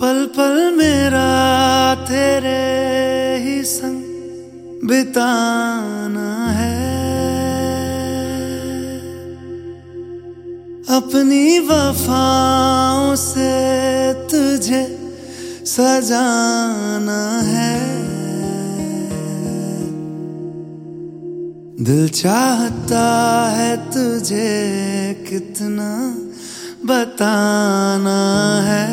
पल पल मेरा तेरे ही संग बिताना है, अपनी वफाओं से तुझे सजाना है। दिल चाहता है तुझे कितना बताना है,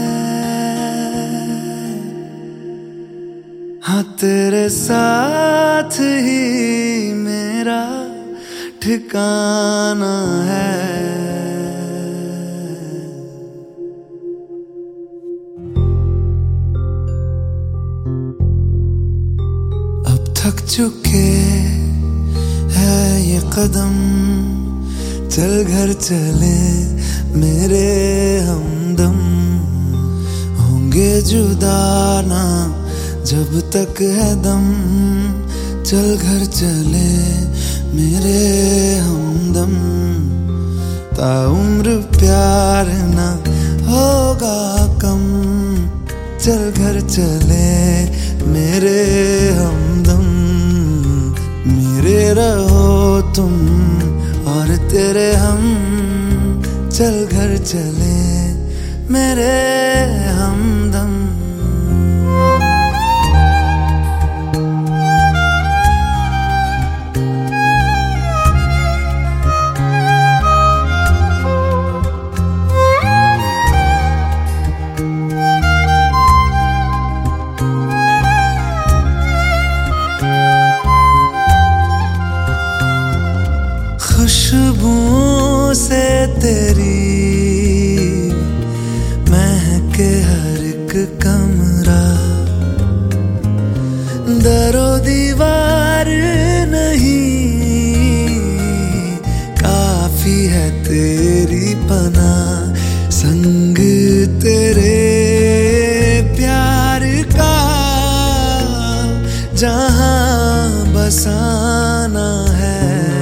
हाँ तेरे साथ ही मेरा ठिकाना है। अब थक चुके है ये कदम, चल घर चले मेरे हमदम। होंगे जुदा ना जब तक है दम, चल घर चले मेरे हमदम। ताउम्र प्यार ना होगा कम, चल घर चले मेरे हमदम। मेरे रहो तुम और तेरे हम, चल घर चले मेरे हमदम। खुशबू से तेरी महके हर एक कमरा, दरो दीवार नहीं काफी है तेरी पनाह। संग तेरे प्यार का जहां बसाना है,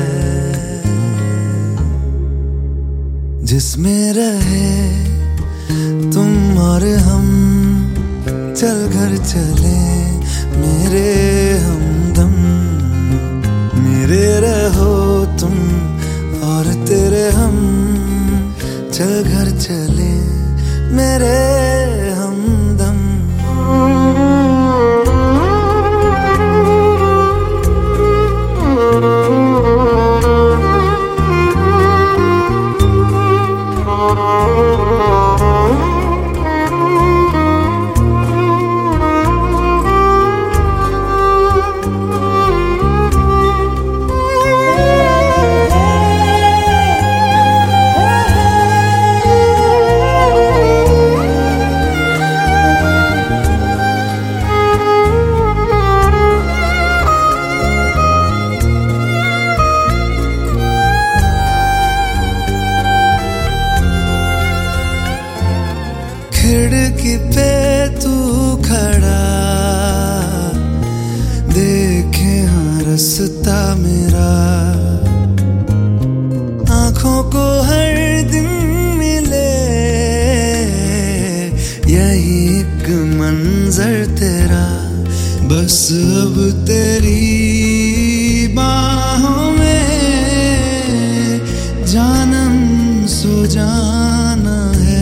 जिसमें रहे तुम और हम, चल घर चले मेरे हमदम। मेरे रहो तुम और तेरे हम, चल घर चले मेरे हमदम। खिड़की पे तू खड़ा देखे हाँ रास्ता मेरा, आँखों को हर दिन मिले यही एक मंजर तेरा। बस अब तेरी बाहों में जानम सो जाना है।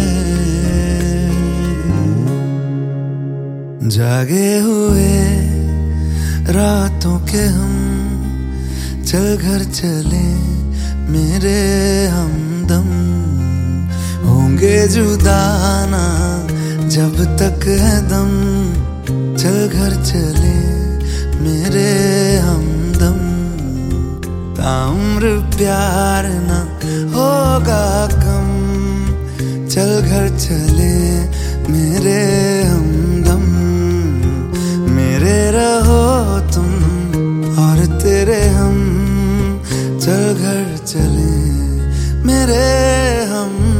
जागे हुए रातों के हम, चल घर चले मेरे हमदम। होंगे जुदा ना जब तक है दम, चल घर चले मेरे हमदम। ताउम्र प्यार ना होगा कम, चल घर चले मेरे हमदम। मेरे रहो तुम और तेरे हम, चल घर चले मेरे हम।